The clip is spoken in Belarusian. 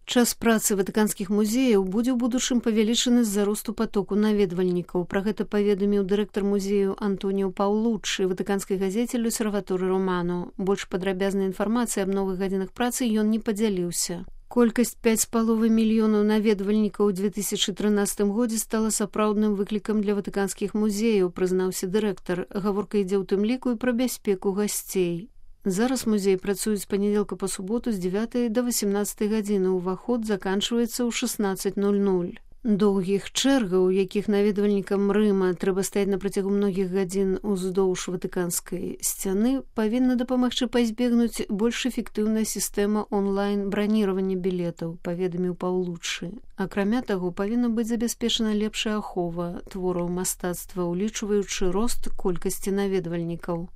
Час працы ватыканскіх музеяў будзе ў будучым павялічаны з-за росту патоку наведвальнікаў. Пра гэта паведаміў дырэктар музею Антоніо Паўлуччы ватыканскай газеце «L'Osservatore Romano». Больш падрабязнай інфармацыі аб новых гадзінах працы ён не падзяліўся. Колькасць 5,5 мільёнаў наведвальнікаў у 2013 годзе стала сапраўдным выклікам для ватыканскіх музеяў, прызнаўся дырэктар. Гаворка ідзе ў тым ліку і пра бяспеку гасцей. Зараз музей працуюць з панядзелка па суботу з 9 до 18 гадзіны. Уваход заканчваецца ў 16:00. Доўгіх чэргаў, якіх наведвальнікам Рыма трэба стаяць на працягу многіх гадзін уздоўж ватыканскай сцяны, павінна дапамагчы пазбегнуць больш эфектыўная сістэма онлайн-браніравання білетаў, паведаміў Паўлуччы. Акрамя таго, павінна быць забяспечана лепшая ахова твораў мастацтва, улічваючы рост колькасці наведвальнікаў.